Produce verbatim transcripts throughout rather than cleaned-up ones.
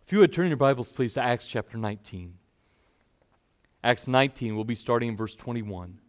If you would turn your Bibles, please, to Acts chapter nineteen. Acts nineteen, we'll be starting in verse twenty-one.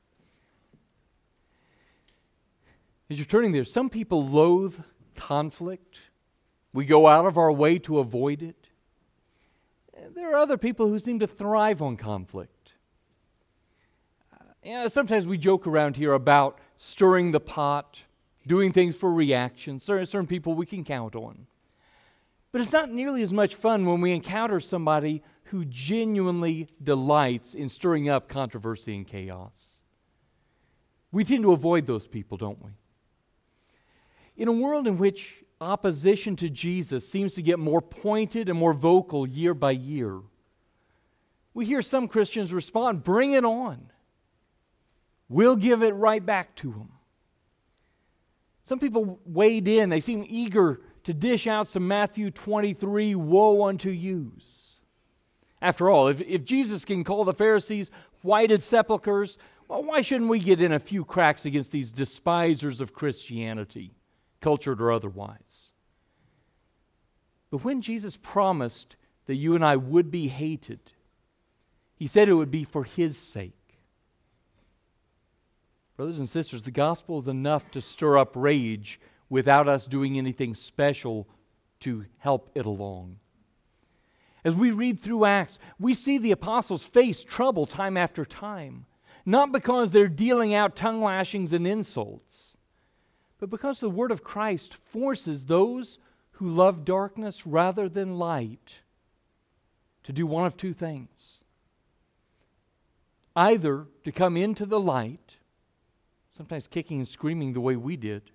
As you're turning there, some people loathe conflict. We go out of our way to avoid it. There are other people who seem to thrive on conflict. Uh, you know, sometimes we joke around here about stirring the pot, doing things for reaction. Certain, certain people we can count on. But it's not nearly as much fun when we encounter somebody who genuinely delights in stirring up controversy and chaos. We tend to avoid those people, don't we? In a world in which opposition to Jesus seems to get more pointed and more vocal year by year, we hear some Christians respond, "Bring it on. We'll give it right back to them." Some people wade in. They seem eager to dish out some Matthew twenty-three, woe unto yous. After all, if, if Jesus can call the Pharisees whited sepulchres, well, why shouldn't we get in a few cracks against these despisers of Christianity, cultured or otherwise? But when Jesus promised that you and I would be hated, He said it would be for His sake. Brothers and sisters, the gospel is enough to stir up rage without us doing anything special to help it along. As we read through Acts, we see the apostles face trouble time after time, not because they're dealing out tongue lashings and insults, but because the word of Christ forces those who love darkness rather than light to do one of two things. Either to come into the light, sometimes kicking and screaming the way we did,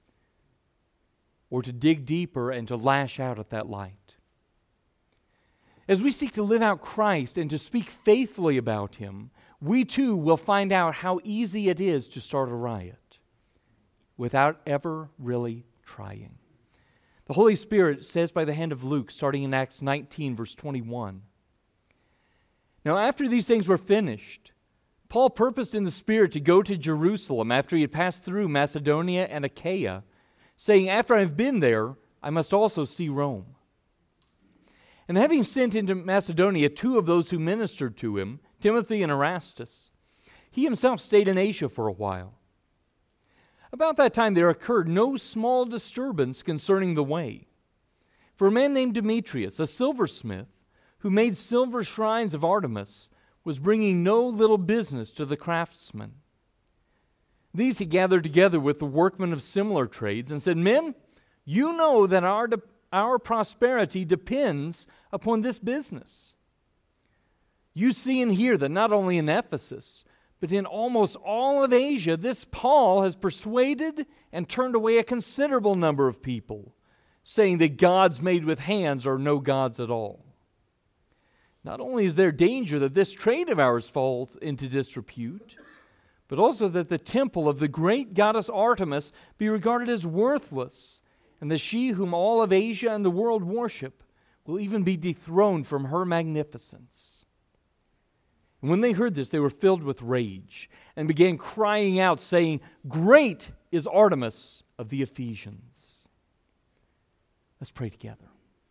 or to dig deeper and to lash out at that light. As we seek to live out Christ and to speak faithfully about Him, we too will find out how easy it is to start a riot without ever really trying. The Holy Spirit says by the hand of Luke, starting in Acts nineteen, verse twenty-one, "Now after these things were finished, Paul purposed in the Spirit to go to Jerusalem after he had passed through Macedonia and Achaia, saying, after I have been there, I must also see Rome. And having sent into Macedonia two of those who ministered to him, Timothy and Erastus, he himself stayed in Asia for a while. About that time there occurred no small disturbance concerning the way. For a man named Demetrius, a silversmith, who made silver shrines of Artemis, was bringing no little business to the craftsmen. These he gathered together with the workmen of similar trades and said, 'Men, you know that our, de- our prosperity depends upon this business. You see and hear that not only in Ephesus, but in almost all of Asia, this Paul has persuaded and turned away a considerable number of people, saying that gods made with hands are no gods at all. Not only is there danger that this trade of ours falls into disrepute, but also that the temple of the great goddess Artemis be regarded as worthless, and that she whom all of Asia and the world worship will even be dethroned from her magnificence.' And when they heard this, they were filled with rage and began crying out, saying, 'Great is Artemis of the Ephesians.'" Let's pray together.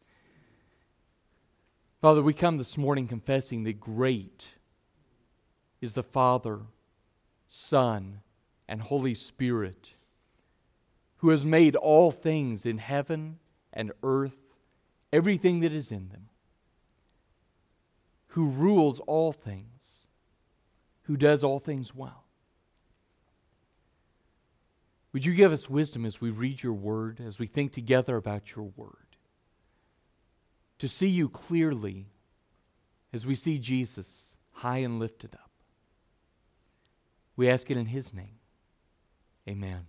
Father, we come this morning confessing that great is the Father, Son, and Holy Spirit, who has made all things in heaven and earth, everything that is in them, who rules all things, who does all things well. Would you give us wisdom as we read your word, as we think together about your word, to see you clearly as we see Jesus high and lifted up. We ask it in His name. Amen.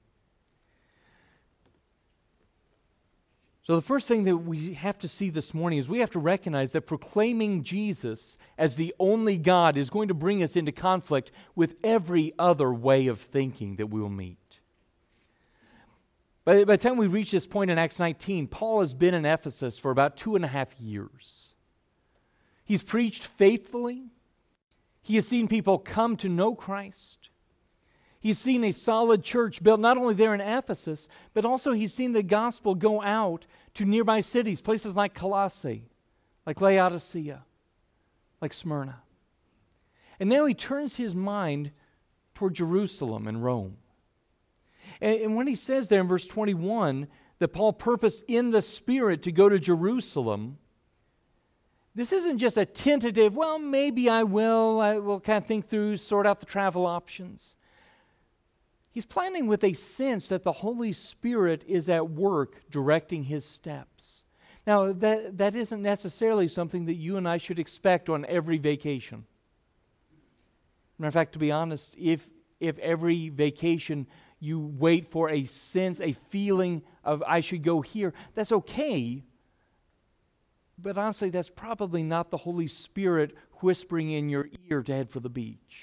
So the first thing that we have to see this morning is we have to recognize that proclaiming Jesus as the only God is going to bring us into conflict with every other way of thinking that we will meet. By, by the time we reach this point in Acts nineteen, Paul has been in Ephesus for about two and a half years. He's preached faithfully. He has seen people come to know Christ. He's seen a solid church built not only there in Ephesus, but also he's seen the gospel go out to nearby cities, places like Colossae, like Laodicea, like Smyrna. And now he turns his mind toward Jerusalem and Rome. And, and when he says there in verse twenty-one that Paul purposed in the Spirit to go to Jerusalem, this isn't just a tentative, well, maybe I will, I will kind of think through, sort out the travel options. He's planning with a sense that the Holy Spirit is at work directing his steps. Now, that, that isn't necessarily something that you and I should expect on every vacation. Matter of fact, to be honest, if if every vacation you wait for a sense, a feeling of I should go here, that's okay. But honestly, that's probably not the Holy Spirit whispering in your ear to head for the beach.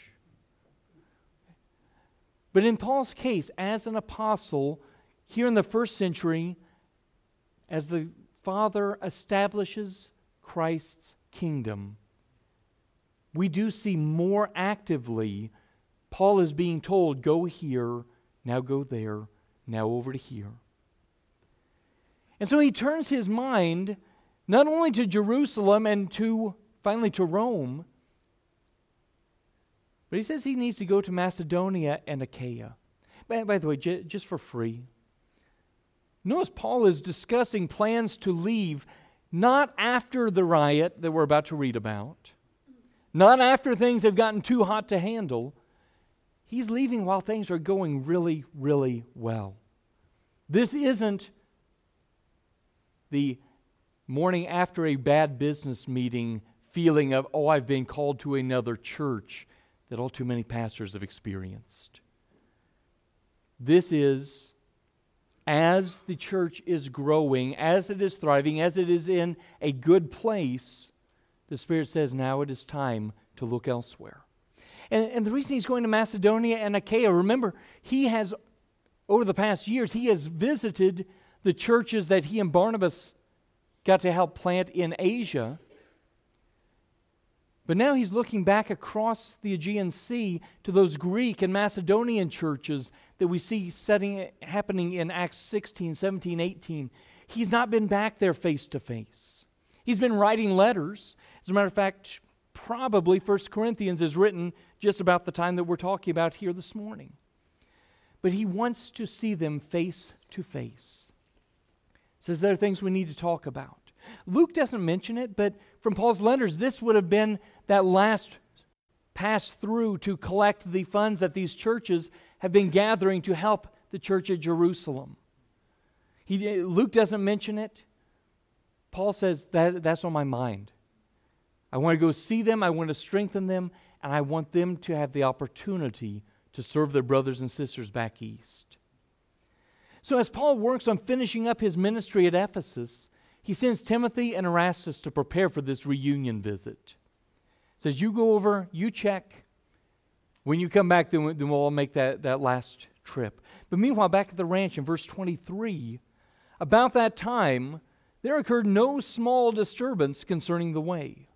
But in Paul's case, as an apostle, here in the first century, as the Father establishes Christ's kingdom, we do see more actively Paul is being told, go here, now go there, now over to here. And so he turns his mind not only to Jerusalem and to finally to Rome, but he says he needs to go to Macedonia and Achaia. By, by the way, j- just for free, notice Paul is discussing plans to leave not after the riot that we're about to read about, not after things have gotten too hot to handle. He's leaving while things are going really, really well. This isn't the morning after a bad business meeting feeling of, oh, I've been called to another church that all too many pastors have experienced. This is, as the church is growing, as it is thriving, as it is in a good place, the Spirit says now it is time to look elsewhere. And, and the reason he's going to Macedonia and Achaia, remember, he has, over the past years, he has visited the churches that he and Barnabas got to help plant in Asia. But now he's looking back across the Aegean Sea to those Greek and Macedonian churches that we see setting, happening in Acts sixteen, seventeen, eighteen. He's not been back there face to face. He's been writing letters. As a matter of fact, probably First Corinthians is written just about the time that we're talking about here this morning. But he wants to see them face to face. Says there are things we need to talk about. Luke doesn't mention it, but from Paul's letters, this would have been that last pass through to collect the funds that these churches have been gathering to help the church at Jerusalem. He, Luke doesn't mention it. Paul says that that's on my mind. I want to go see them, I want to strengthen them, and I want them to have the opportunity to serve their brothers and sisters back east. So as Paul works on finishing up his ministry at Ephesus, he sends Timothy and Erastus to prepare for this reunion visit. Says, you go over, you check. When you come back, then, we, then we'll all make that, that last trip. But meanwhile, back at the ranch in verse twenty-three, about that time, there occurred no small disturbance concerning the way.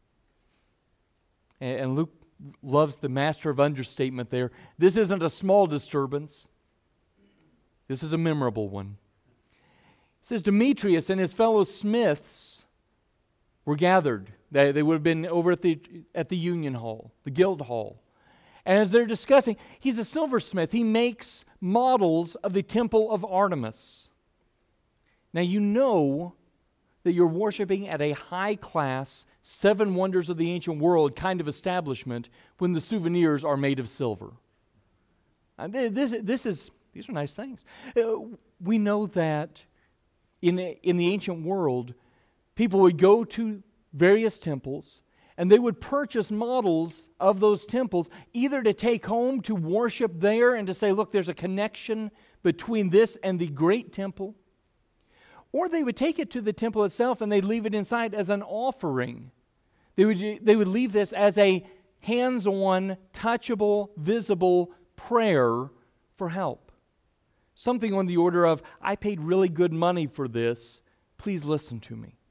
And, and Luke loves the master of understatement there. This isn't a small disturbance. This is a memorable one. It says Demetrius and his fellow smiths were gathered. They, they would have been over at the at the Union Hall, the Guild Hall. And as they're discussing, he's a silversmith. He makes models of the temple of Artemis. Now you know that you're worshiping at a high-class, seven wonders of the ancient world kind of establishment when the souvenirs are made of silver. And this, this is, these are nice things. Uh, we know that in, in the ancient world, people would go to various temples and they would purchase models of those temples either to take home to worship there and to say, look, there's a connection between this and the great temple. Or they would take it to the temple itself and they'd leave it inside as an offering. They would, they would leave this as a hands-on, touchable, visible prayer for help. Something on the order of, I paid really good money for this, please listen to me.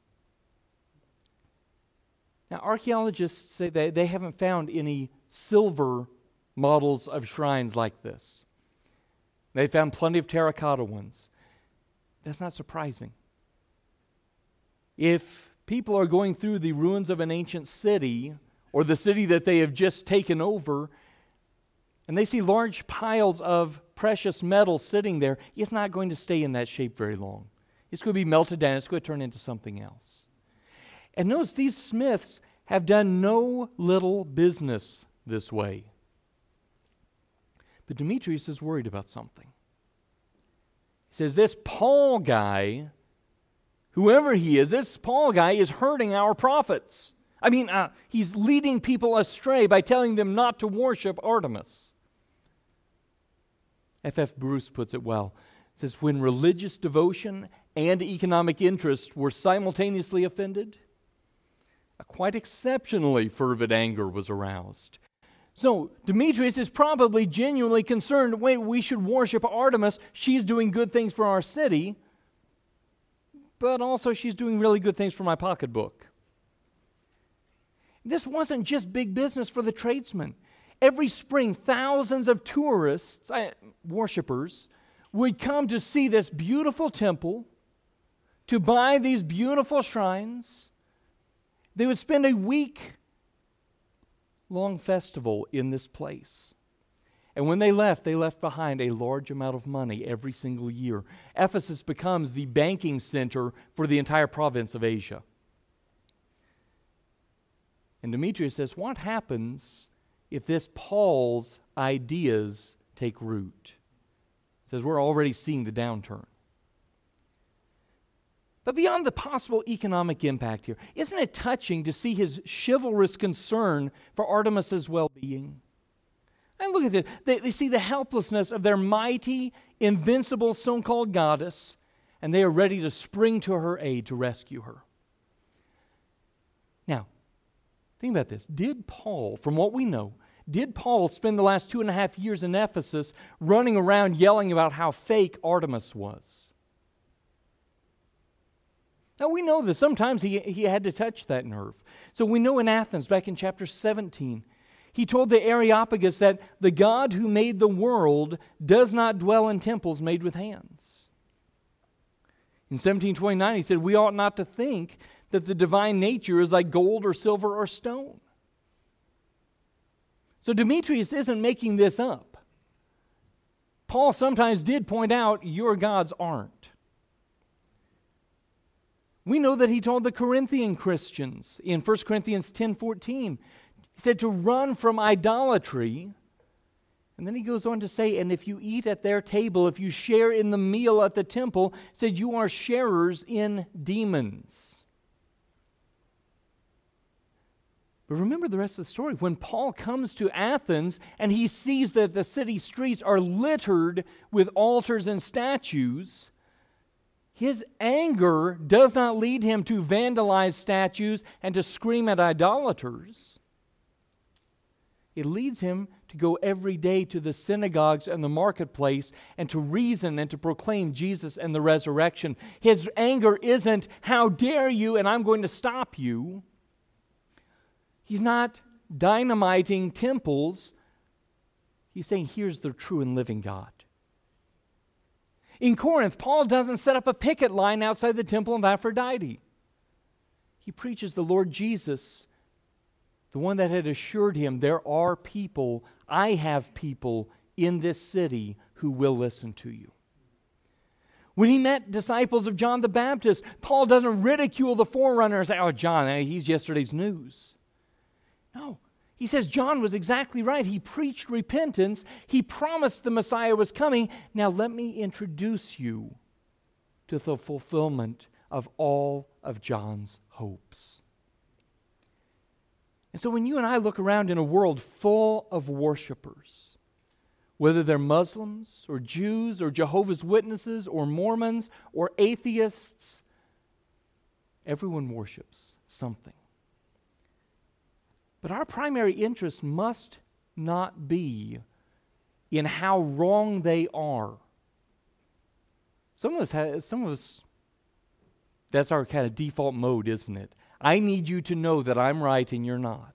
Now, archaeologists say that they haven't found any silver models of shrines like this. They found plenty of terracotta ones. That's not surprising. If people are going through the ruins of an ancient city, or the city that they have just taken over, and they see large piles of precious metal sitting there, it's not going to stay in that shape very long. It's going to be melted down. It's going to turn into something else. And notice these smiths have done no little business this way. But Demetrius is worried about something. He says, this Paul guy, whoever he is, this Paul guy is hurting our prophets. I mean, uh, he's leading people astray by telling them not to worship Artemis. F F Bruce puts it well. He says, when religious devotion and economic interest were simultaneously offended, a quite exceptionally fervid anger was aroused. So Demetrius is probably genuinely concerned, wait, we should worship Artemis. She's doing good things for our city, but also she's doing really good things for my pocketbook. This wasn't just big business for the tradesmen. Every spring, thousands of tourists, uh, worshipers, would come to see this beautiful temple, to buy these beautiful shrines. They would spend a week long festival in this place. And when they left, they left behind a large amount of money every single year. Ephesus becomes the banking center for the entire province of Asia. And Demetrius says, what happens if this Paul's ideas take root? He says, we're already seeing the downturn. But beyond the possible economic impact here, isn't it touching to see his chivalrous concern for Artemis's well-being? And look at this. They, they see the helplessness of their mighty, invincible so-called goddess, and they are ready to spring to her aid to rescue her. Now, think about this. Did Paul, from what we know, did Paul spend the last two and a half years in Ephesus running around yelling about how fake Artemis was? Now, we know that sometimes he, he had to touch that nerve. So we know in Athens, back in chapter seventeen, he told the Areopagus that the God who made the world does not dwell in temples made with hands. In seventeen twenty-nine, he said, we ought not to think that the divine nature is like gold or silver or stone. So Demetrius isn't making this up. Paul sometimes did point out, your gods aren't. We know that he told the Corinthian Christians in First Corinthians ten fourteen, he said to run from idolatry. And then he goes on to say, and if you eat at their table, if you share in the meal at the temple, he said you are sharers in demons. But remember the rest of the story. When Paul comes to Athens and he sees that the city streets are littered with altars and statues, his anger does not lead him to vandalize statues and to scream at idolaters. It leads him to go every day to the synagogues and the marketplace and to reason and to proclaim Jesus and the resurrection. His anger isn't, how dare you, and I'm going to stop you. He's not dynamiting temples. He's saying, here's the true and living God. In Corinth, Paul doesn't set up a picket line outside the temple of Aphrodite. He preaches the Lord Jesus, the one that had assured him, there are people, I have people in this city who will listen to you. When he met disciples of John the Baptist, Paul doesn't ridicule the forerunner and say, oh, John, he's yesterday's news. No. He says John was exactly right. He preached repentance. He promised the Messiah was coming. Now let me introduce you to the fulfillment of all of John's hopes. And so when you and I look around in a world full of worshipers, whether they're Muslims or Jews or Jehovah's Witnesses or Mormons or atheists, everyone worships something. But our primary interest must not be in how wrong they are. Some of us, have, some of us, that's our kind of default mode, isn't it? I need you to know that I'm right and you're not.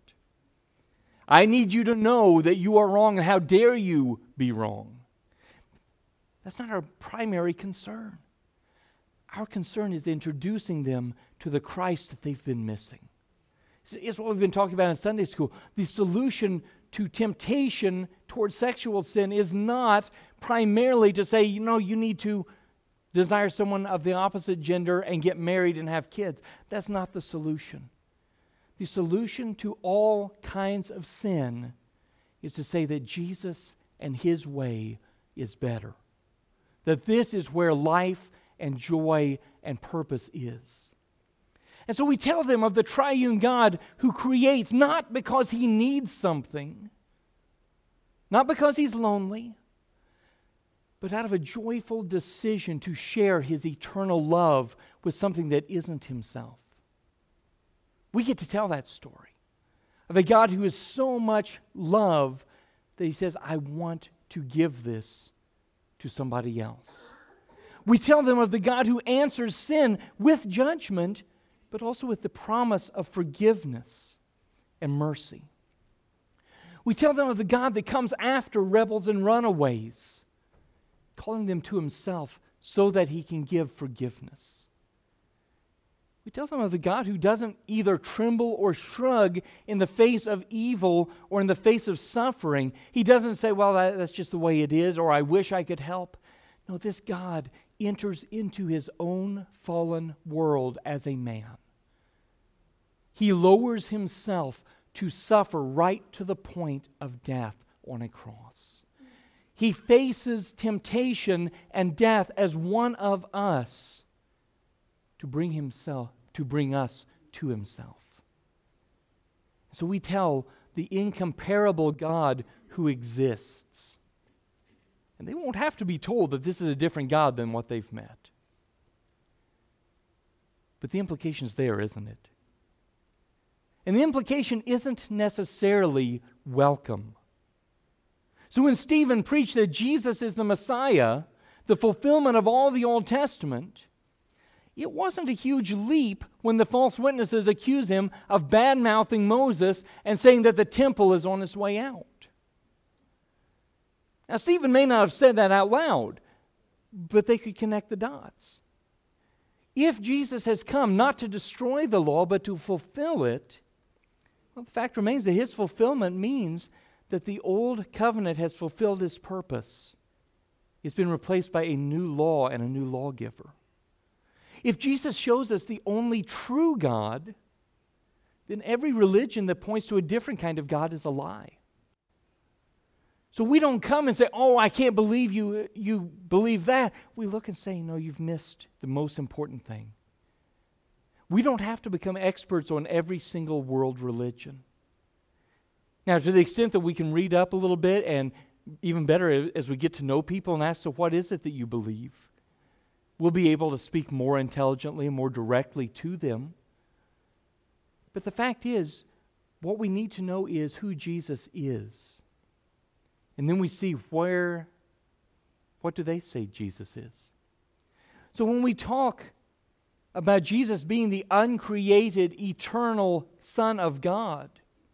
I need you to know that you are wrong and how dare you be wrong. That's not our primary concern. Our concern is introducing them to the Christ that they've been missing. It's what we've been talking about in Sunday school. The solution to temptation towards sexual sin is not primarily to say, you know, you need to desire someone of the opposite gender and get married and have kids. That's not the solution. The solution to all kinds of sin is to say that Jesus and His way is better. That this is where life and joy and purpose is. And so we tell them of the triune God who creates not because He needs something, not because He's lonely, but out of a joyful decision to share His eternal love with something that isn't Himself. We get to tell that story of a God who is so much love that He says, I want to give this to somebody else. We tell them of the God who answers sin with judgment, but also with the promise of forgiveness and mercy. We tell them of the God that comes after rebels and runaways, calling them to Himself so that He can give forgiveness. We tell them of the God who doesn't either tremble or shrug in the face of evil or in the face of suffering. He doesn't say, well, that, that's just the way it is, or I wish I could help. No, this God enters into His own fallen world as a man. He lowers Himself to suffer right to the point of death on a cross. He faces temptation and death as one of us to bring himself, to bring us to Himself. So we tell the incomparable God who exists. And they won't have to be told that this is a different God than what they've met. But the implication's there, isn't it? And the implication isn't necessarily welcome. So when Stephen preached that Jesus is the Messiah, the fulfillment of all the Old Testament, it wasn't a huge leap when the false witnesses accuse him of bad-mouthing Moses and saying that the temple is on its way out. Now, Stephen may not have said that out loud, but they could connect the dots. If Jesus has come not to destroy the law, but to fulfill it, well, the fact remains that His fulfillment means that the old covenant has fulfilled its purpose. It's been replaced by a new law and a new lawgiver. If Jesus shows us the only true God, then every religion that points to a different kind of God is a lie. So we don't come and say, oh, I can't believe you, you believe that. We look and say, no, you've missed the most important thing. We don't have to become experts on every single world religion. Now, to the extent that we can read up a little bit, and even better as we get to know people and ask, so what is it that you believe? We'll be able to speak more intelligently and more directly to them. But the fact is, what we need to know is who Jesus is. And then we see where, what do they say Jesus is? So when we talk about Jesus being the uncreated, eternal Son of God,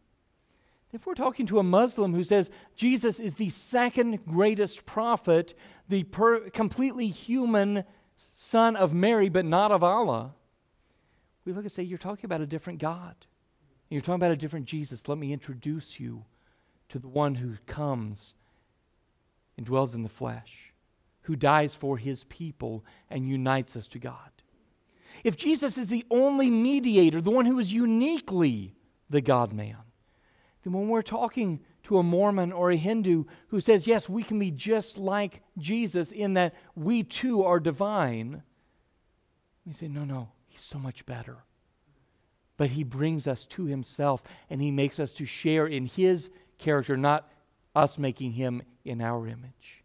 if we're talking to a Muslim who says Jesus is the second greatest prophet, the per- completely human Son of Mary, but not of Allah, we look and say, you're talking about a different God. You're talking about a different Jesus. Let me introduce you to the one who comes and dwells in the flesh, who dies for His people and unites us to God. If Jesus is the only mediator, the one who is uniquely the God-man, then when we're talking to a Mormon or a Hindu who says, yes, we can be just like Jesus in that we too are divine, we say, no, no, He's so much better. But He brings us to Himself, and He makes us to share in His character, not us making Him in our image.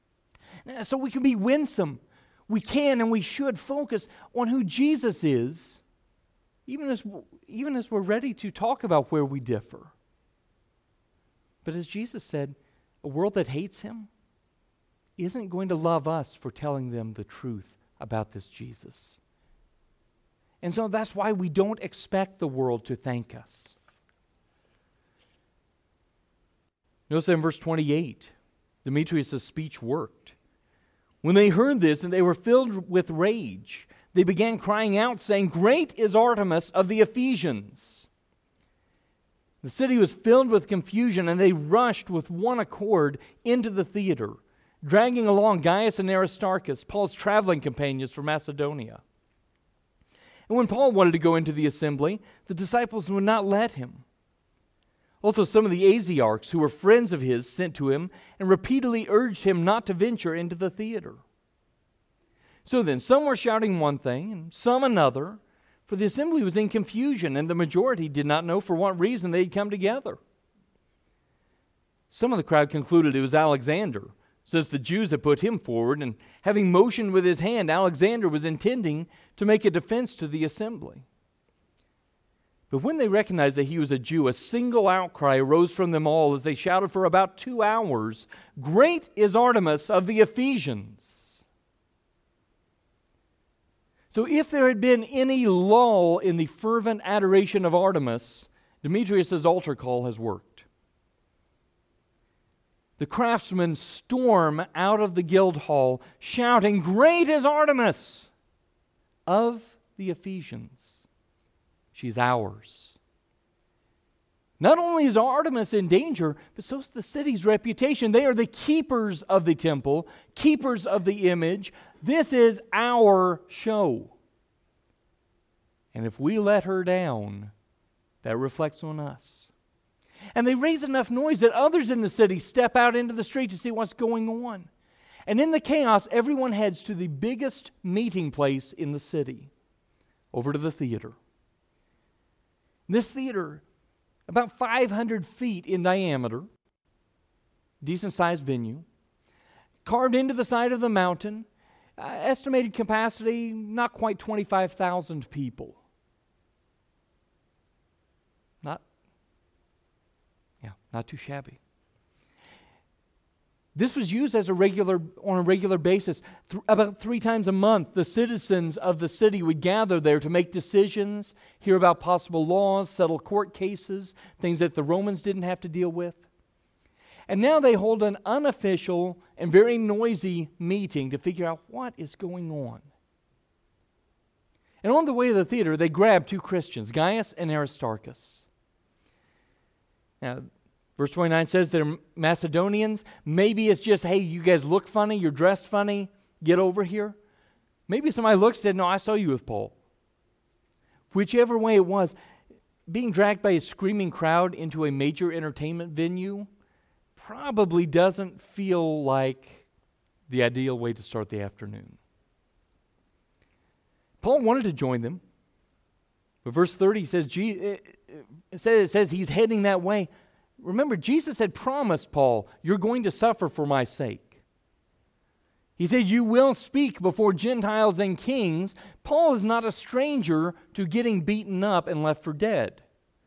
So we can be winsome. We can and we should focus on who Jesus is, even as, even as we're ready to talk about where we differ. But as Jesus said, a world that hates Him isn't going to love us for telling them the truth about this Jesus. And so that's why we don't expect the world to thank us. Notice in verse twenty-eight, Demetrius' speech worked. When they heard this and they were filled with rage, they began crying out, saying, "Great is Artemis of the Ephesians." The city was filled with confusion, and they rushed with one accord into the theater, dragging along Gaius and Aristarchus, Paul's traveling companions from Macedonia. And when Paul wanted to go into the assembly, the disciples would not let him. Also, some of the Asiarchs, who were friends of his, sent to him and repeatedly urged him not to venture into the theater. So then, some were shouting one thing and some another, for the assembly was in confusion, and the majority did not know for what reason they had come together. Some of the crowd concluded it was Alexander, since the Jews had put him forward, and having motioned with his hand, Alexander was intending to make a defense to the assembly. But when they recognized that he was a Jew, a single outcry arose from them all as they shouted for about two hours, "Great is Artemis of the Ephesians." So if there had been any lull in the fervent adoration of Artemis, Demetrius' altar call has worked. The craftsmen storm out of the guild hall, shouting, "Great is Artemis of the Ephesians. She's ours." Not only is Artemis in danger, but so is the city's reputation. They are the keepers of the temple, keepers of the image. This is our show. And if we let her down, that reflects on us. And they raise enough noise that others in the city step out into the street to see what's going on. And in the chaos, everyone heads to the biggest meeting place in the city, over to the theater. This theater, about five hundred feet in diameter, decent-sized venue, carved into the side of the mountain, uh, estimated capacity, not quite twenty-five thousand people. Not, yeah, not too shabby. This was used as a regular, on a regular basis. Th- about three times a month, the citizens of the city would gather there to make decisions, hear about possible laws, settle court cases, things that the Romans didn't have to deal with. And now they hold an unofficial and very noisy meeting to figure out what is going on. And on the way to the theater, they grab two Christians, Gaius and Aristarchus. Now, verse twenty-nine says they're Macedonians. Maybe it's just, hey, you guys look funny, you're dressed funny, get over here. Maybe somebody looked and said, no, I saw you with Paul. Whichever way it was, being dragged by a screaming crowd into a major entertainment venue probably doesn't feel like the ideal way to start the afternoon. Paul wanted to join them. But verse thirty says, it says he's heading that way. Remember, Jesus had promised Paul, you're going to suffer for my sake. He said, you will speak before Gentiles and kings. Paul is not a stranger to getting beaten up and left for dead.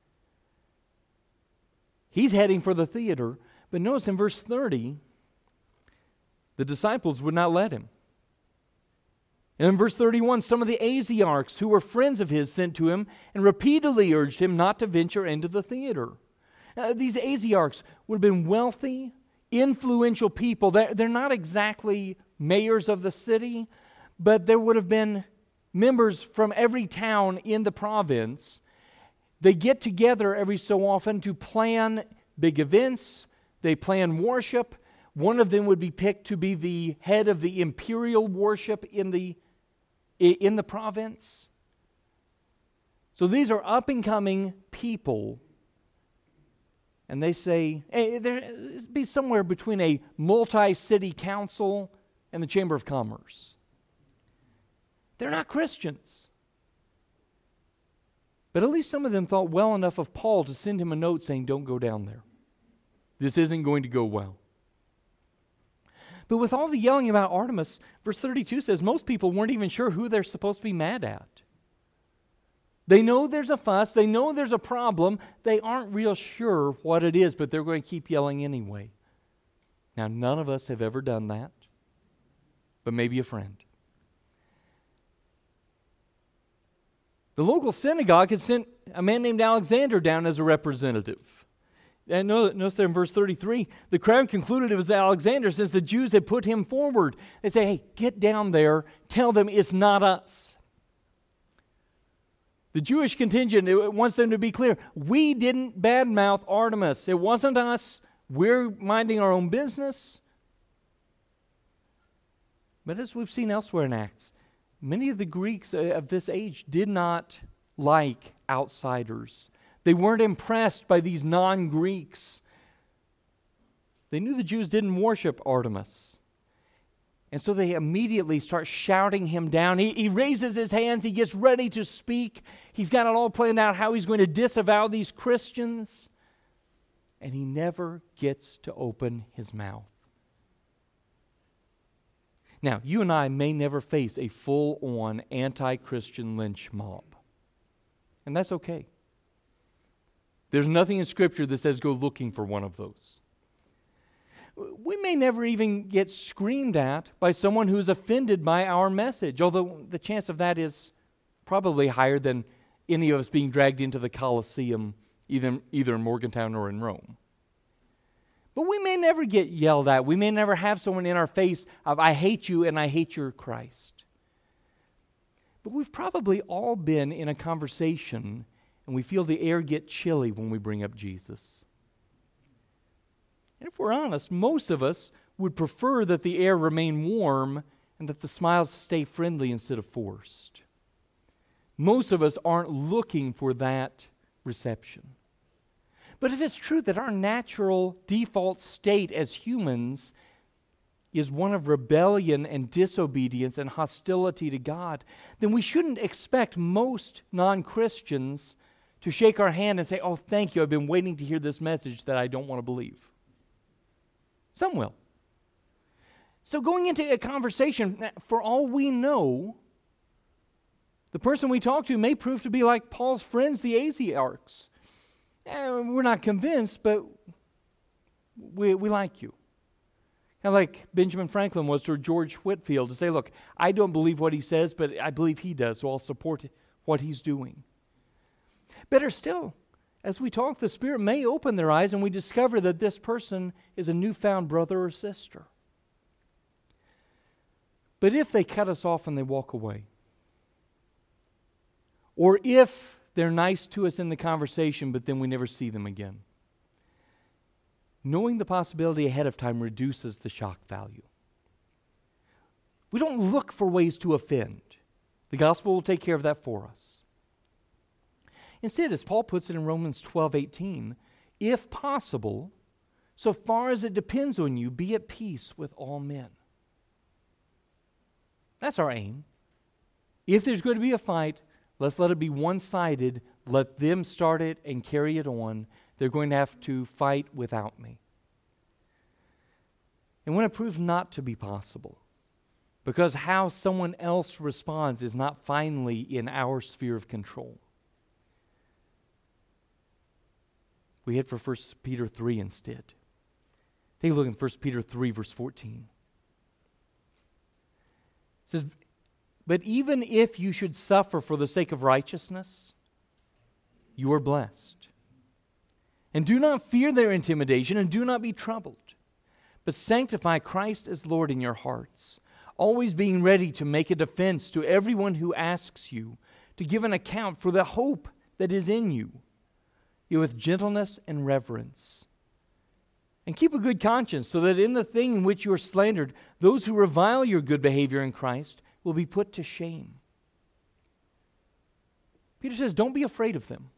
He's heading for the theater, but notice in verse thirty, the disciples would not let him. And in verse thirty-one, some of the Asiarchs who were friends of his sent to him and repeatedly urged him not to venture into the theater. Uh, these Asiarchs would have been wealthy, influential people. They're, they're not exactly mayors of the city, but there would have been members from every town in the province. They get together every so often to plan big events. They plan worship. One of them would be picked to be the head of the imperial worship in the, in the province. So these are up-and-coming people. And they say, hey, there be somewhere between a multi-city council and the Chamber of Commerce. They're not Christians. But at least some of them thought well enough of Paul to send him a note saying, don't go down there. This isn't going to go well. But with all the yelling about Artemis, verse thirty-two says most people weren't even sure who they're supposed to be mad at. They know there's a fuss. They know there's a problem. They aren't real sure what it is, but they're going to keep yelling anyway. Now, none of us have ever done that, but maybe a friend. The local synagogue had sent a man named Alexander down as a representative. And notice there in verse thirty-three, the crowd concluded it was Alexander since the Jews had put him forward. They say, hey, get down there, tell them it's not us. The Jewish contingent it wants them to be clear. We didn't badmouth Artemis. It wasn't us. We're minding our own business. But as we've seen elsewhere in Acts, many of the Greeks of this age did not like outsiders. They weren't impressed by these non-Greeks. They knew the Jews didn't worship Artemis. And so they immediately start shouting him down. He, he raises his hands. He gets ready to speak. He's got it all planned out how he's going to disavow these Christians. And he never gets to open his mouth. Now, you and I may never face a full-on anti-Christian lynch mob. And that's okay. There's nothing in Scripture that says go looking for one of those. We may never even get screamed at by someone who's offended by our message, although the chance of that is probably higher than any of us being dragged into the Colosseum, either, either in Morgantown or in Rome. But we may never get yelled at. We may never have someone in our face of, I hate you and I hate your Christ. But we've probably all been in a conversation and we feel the air get chilly when we bring up Jesus. And if we're honest, most of us would prefer that the air remain warm and that the smiles stay friendly instead of forced. Most of us aren't looking for that reception. But if it's true that our natural default state as humans is one of rebellion and disobedience and hostility to God, then we shouldn't expect most non-Christians to shake our hand and say, oh, thank you, I've been waiting to hear this message that I don't want to believe. Some will. So going into a conversation, for all we know, the person we talk to may prove to be like Paul's friends, the Asiarchs. Eh, we're not convinced, but we, we like you. Kind of like Benjamin Franklin was to George Whitefield to say, look, I don't believe what he says, but I believe he does, so I'll support what he's doing. Better still, as we talk, the Spirit may open their eyes and we discover that this person is a newfound brother or sister. But if they cut us off and they walk away, or if they're nice to us in the conversation but then we never see them again, knowing the possibility ahead of time reduces the shock value. We don't look for ways to offend. The gospel will take care of that for us. Instead, as Paul puts it in Romans twelve eighteen, if possible, so far as it depends on you, be at peace with all men. That's our aim. If there's going to be a fight, let's let it be one-sided. Let them start it and carry it on. They're going to have to fight without me. And when it proves not to be possible, because how someone else responds is not finally in our sphere of control, we head for First Peter three instead. Take a look in First Peter three, verse fourteen. It says, but even if you should suffer for the sake of righteousness, you are blessed. And do not fear their intimidation, and do not be troubled, but sanctify Christ as Lord in your hearts, always being ready to make a defense to everyone who asks you to give an account for the hope that is in you, with gentleness and reverence. And keep a good conscience, so that in the thing in which you are slandered, those who revile your good behavior in Christ will be put to shame. Peter says, don't be afraid of them.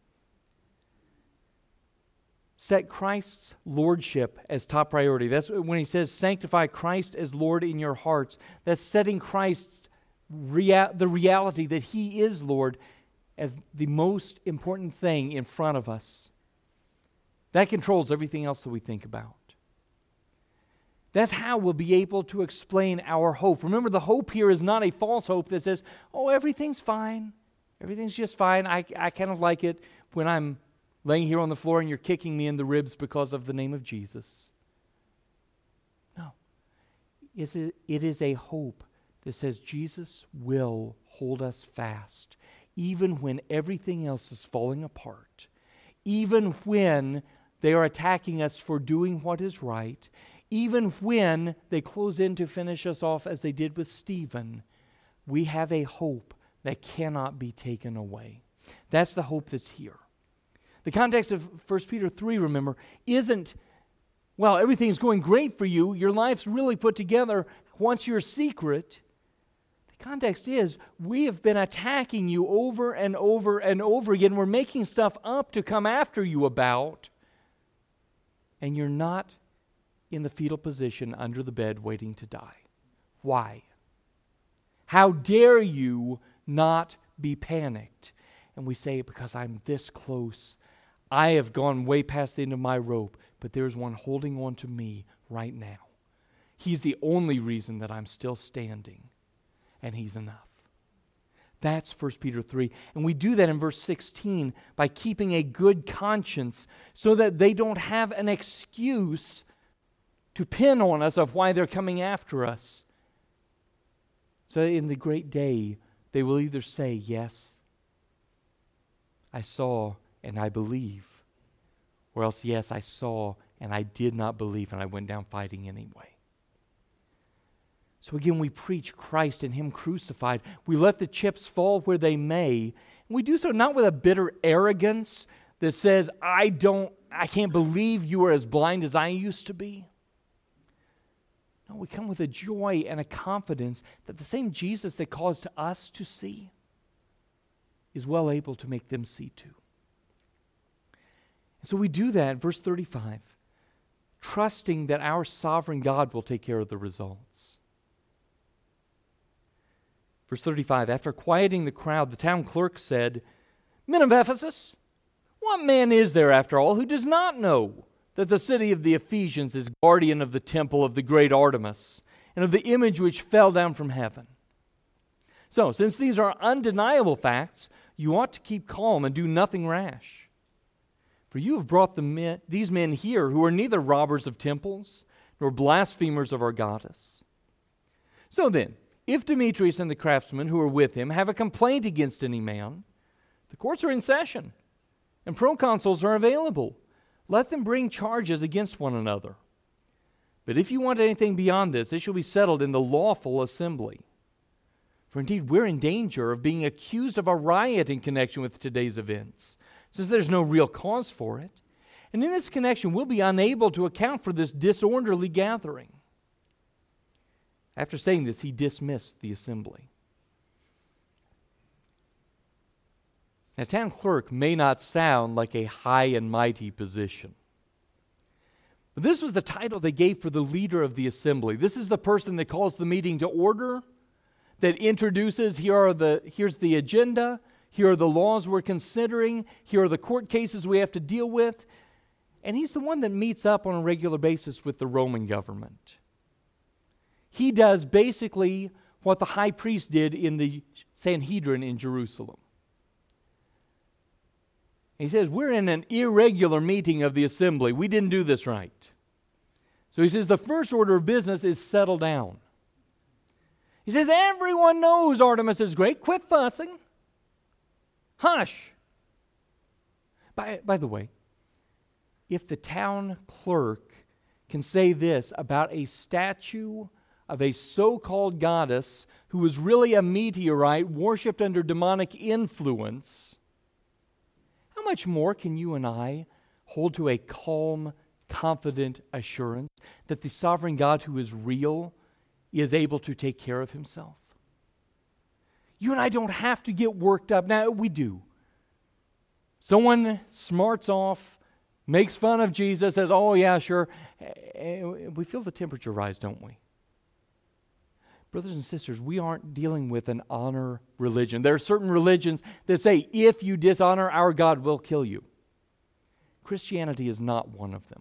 Set Christ's lordship as top priority. That's when he says, sanctify Christ as Lord in your hearts. That's setting Christ, rea- the reality that he is Lord, as the most important thing in front of us. That controls everything else that we think about. That's how we'll be able to explain our hope. Remember, the hope here is not a false hope that says, oh, everything's fine. Everything's just fine. I, I kind of like it when I'm laying here on the floor and you're kicking me in the ribs because of the name of Jesus. No. It's a, it is a hope that says Jesus will hold us fast, even when everything else is falling apart, even when They are attacking us for doing what is right, even when they close in to finish us off as they did with Stephen. We have a hope that cannot be taken away. That's the hope that's here. The context of First Peter three, remember, isn't, well, everything's going great for you, your life's really put together once you're secret. The context is, we have been attacking you over and over and over again. We're making stuff up to come after you about, and you're not in the fetal position under the bed waiting to die. Why? How dare you not be panicked? And we say, because I'm this close. I have gone way past the end of my rope, but there's one holding on to me right now. He's the only reason that I'm still standing, and He's enough. That's First Peter three. And we do that in verse sixteen by keeping a good conscience so that they don't have an excuse to pin on us of why they're coming after us. So in the great day, they will either say, yes, I saw and I believe, or else, yes, I saw and I did not believe and I went down fighting anyway. So again, we preach Christ and Him crucified. We let the chips fall where they may. And we do so not with a bitter arrogance that says, I don't, I can't believe you are as blind as I used to be. No, we come with a joy and a confidence that the same Jesus that caused us to see is well able to make them see too. And so we do that, verse thirty-five, trusting that our sovereign God will take care of the results. Verse thirty-five, after quieting the crowd, the town clerk said, Men of Ephesus, what man is there, after all, who does not know that the city of the Ephesians is guardian of the temple of the great Artemis and of the image which fell down from heaven? So, since these are undeniable facts, you ought to keep calm and do nothing rash. For you have brought the men, these men here who are neither robbers of temples nor blasphemers of our goddess. So then, if Demetrius and the craftsmen who are with him have a complaint against any man, the courts are in session, and proconsuls are available. Let them bring charges against one another. But if you want anything beyond this, it shall be settled in the lawful assembly. For indeed, we're in danger of being accused of a riot in connection with today's events, since there's no real cause for it. And in this connection, we'll be unable to account for this disorderly gathering. After saying this, he dismissed the assembly. Now, town clerk may not sound like a high and mighty position. But this was the title they gave for the leader of the assembly. This is the person that calls the meeting to order, that introduces, here are the, here's the agenda, here are the laws we're considering, here are the court cases we have to deal with. And he's the one that meets up on a regular basis with the Roman government. He does basically what the high priest did in the Sanhedrin in Jerusalem. He says, we're in an irregular meeting of the assembly. We didn't do this right. So he says, the first order of business is settle down. He says, everyone knows Artemis is great. Quit fussing. Hush. By, by the way, if the town clerk can say this about a statue of a so-called goddess who was really a meteorite worshipped under demonic influence, how much more can you and I hold to a calm, confident assurance that the sovereign God who is real is able to take care of Himself? You and I don't have to get worked up. Now, we do. Someone smarts off, makes fun of Jesus, says, oh yeah, sure. We feel the temperature rise, don't we? Brothers and sisters, we aren't dealing with an honor religion. There are certain religions that say, if you dishonor our God, we'll kill you. Christianity is not one of them.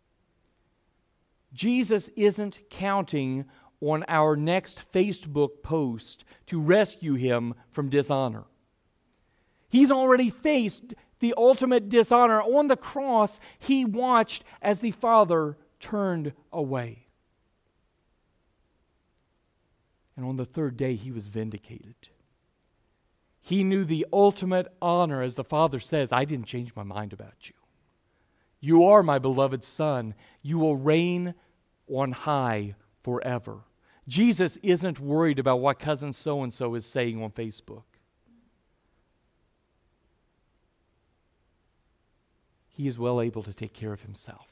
Jesus isn't counting on our next Facebook post to rescue Him from dishonor. He's already faced the ultimate dishonor. On the cross, He watched as the Father turned away. And on the third day, He was vindicated. He knew the ultimate honor, as the Father says, I didn't change my mind about you. You are my beloved Son. You will reign on high forever. Jesus isn't worried about what cousin so-and-so is saying on Facebook. He is well able to take care of himself.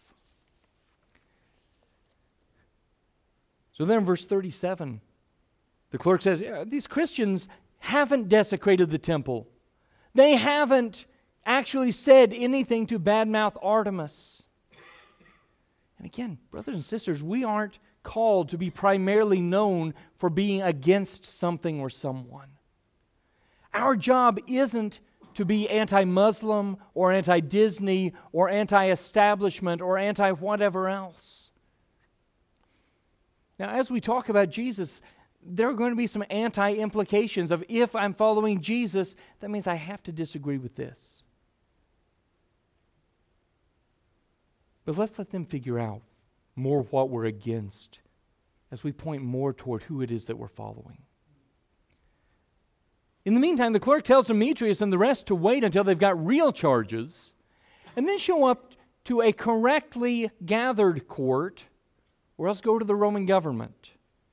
So then in verse thirty-seven, the clerk says, yeah, these Christians haven't desecrated the temple. They haven't actually said anything to badmouth Artemis. And again, brothers and sisters, we aren't called to be primarily known for being against something or someone. Our job isn't to be anti-Muslim or anti-Disney or anti-establishment or anti-whatever else. Now, as we talk about Jesus, there are going to be some anti-implications of if I'm following Jesus, that means I have to disagree with this. But let's let them figure out more what we're against as we point more toward who it is that we're following. In the meantime, the clerk tells Demetrius and the rest to wait until they've got real charges and then show up to a correctly gathered court or else go to the Roman government.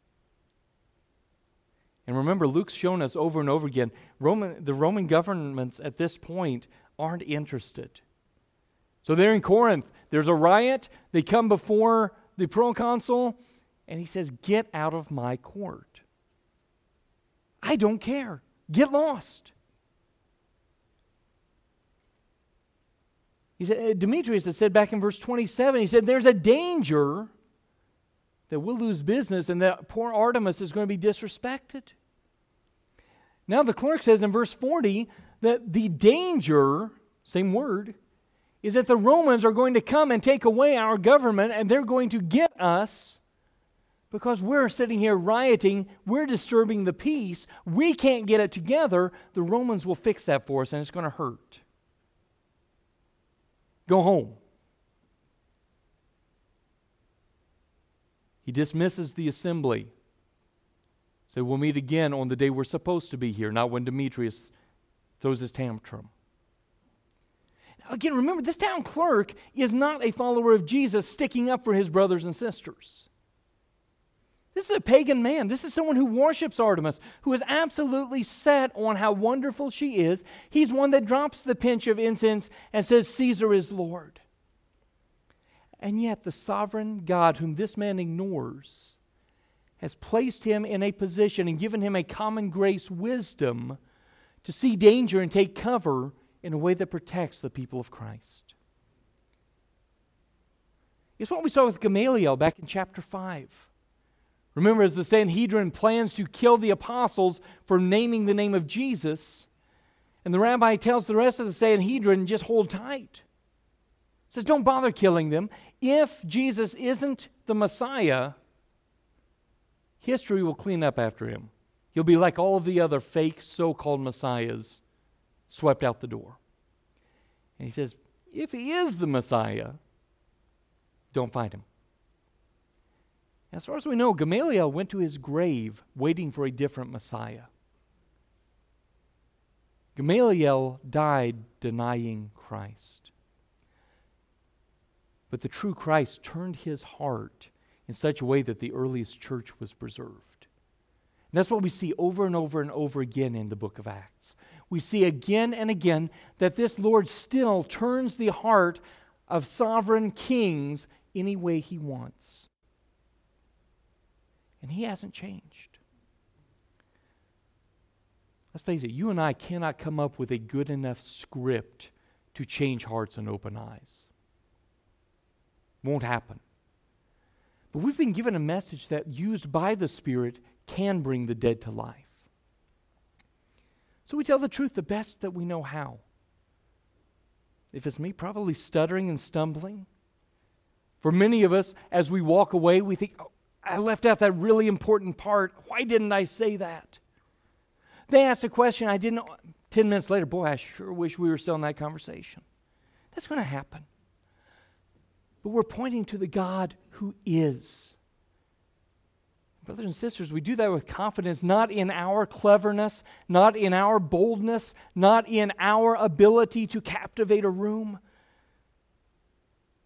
And remember, Luke's shown us over and over again, Roman, the Roman governments at this point aren't interested. So they're in Corinth. There's a riot. They come before the proconsul, and he says, get out of my court. I don't care. Get lost. He said, Demetrius has said back in verse twenty-seven, he said, there's a danger that we'll lose business and that poor Artemis is going to be disrespected. Now the clerk says in verse forty that the danger, same word, is that the Romans are going to come and take away our government and they're going to get us because we're sitting here rioting, we're disturbing the peace, we can't get it together, the Romans will fix that for us and it's going to hurt. Go home. He dismisses the assembly. So we'll meet again on the day we're supposed to be here, not when Demetrius throws his tantrum. Now again, remember, this town clerk is not a follower of Jesus sticking up for his brothers and sisters. This is a pagan man. This is someone who worships Artemis, who is absolutely set on how wonderful she is. He's one that drops the pinch of incense and says, Caesar is Lord. And yet the sovereign God, whom this man ignores, has placed him in a position and given him a common grace wisdom to see danger and take cover in a way that protects the people of Christ. It's what we saw with Gamaliel back in chapter five. Remember, as the Sanhedrin plans to kill the apostles for naming the name of Jesus, and the rabbi tells the rest of the Sanhedrin, just hold tight. He says, don't bother killing them. If Jesus isn't the Messiah, history will clean up after him. He'll be like all of the other fake so-called messiahs swept out the door. And he says, if he is the Messiah, don't fight him. As far as we know, Gamaliel went to his grave waiting for a different Messiah. Gamaliel died denying Christ. But the true Christ turned his heart in such a way that the earliest church was preserved. And that's what we see over and over and over again in the book of Acts. We see again and again that this Lord still turns the heart of sovereign kings any way he wants. And he hasn't changed. Let's face it, you and I cannot come up with a good enough script to change hearts and open eyes. Won't happen. But we've been given a message that, used by the Spirit, can bring the dead to life. So we tell the truth the best that we know how. If it's me, probably stuttering and stumbling. For many of us, as we walk away, we think, oh, I left out that really important part. Why didn't I say that? They asked a question I didn't. Ten minutes later, boy, I sure wish we were still in that conversation. That's going to happen. But we're pointing to the God who is. Brothers and sisters, we do that with confidence, not in our cleverness, not in our boldness, not in our ability to captivate a room,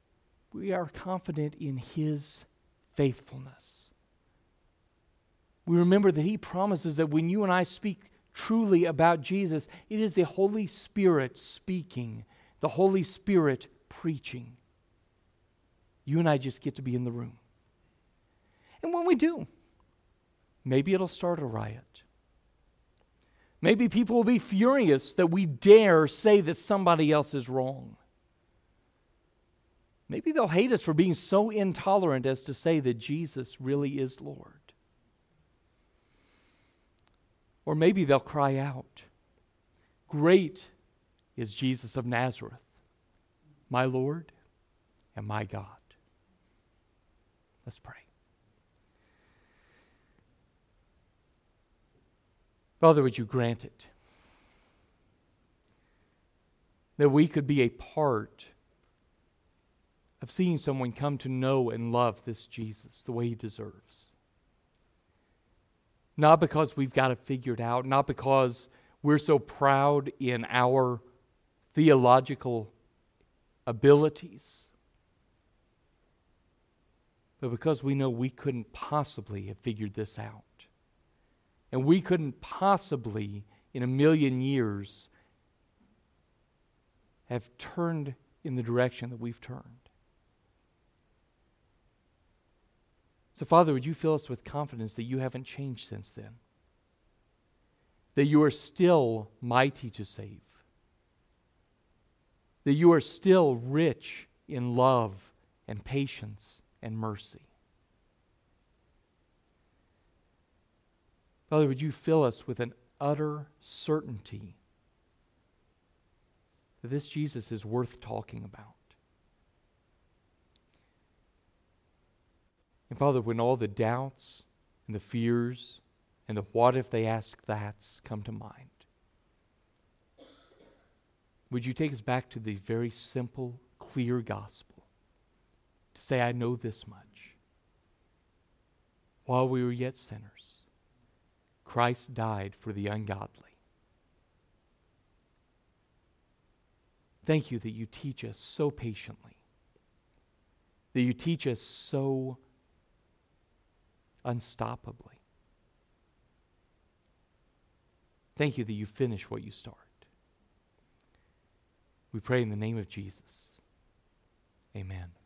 we are confident in His faithfulness. We remember that He promises that when you and I speak truly about Jesus, it is the Holy Spirit speaking, the Holy Spirit preaching. You and I just get to be in the room. And when we do, maybe it'll start a riot. Maybe people will be furious that we dare say that somebody else is wrong. Maybe they'll hate us for being so intolerant as to say that Jesus really is Lord. Or maybe they'll cry out, "Great is Jesus of Nazareth, my Lord and my God." Let's pray. Father, would you grant it that we could be a part of seeing someone come to know and love this Jesus the way He deserves. Not because we've got it figured out, not because we're so proud in our theological abilities, but because we know we couldn't possibly have figured this out. And we couldn't possibly, in a million years, have turned in the direction that we've turned. So, Father, would you fill us with confidence that you haven't changed since then? That you are still mighty to save. That you are still rich in love and patience and mercy. Father, would you fill us with an utter certainty that this Jesus is worth talking about? And Father, when all the doubts and the fears and the what if they ask that's come to mind, would you take us back to the very simple, clear gospel to say, I know this much. While we were yet sinners, Christ died for the ungodly. Thank you that you teach us so patiently, that you teach us so unstoppably. Thank you that you finish what you start. We pray in the name of Jesus. Amen.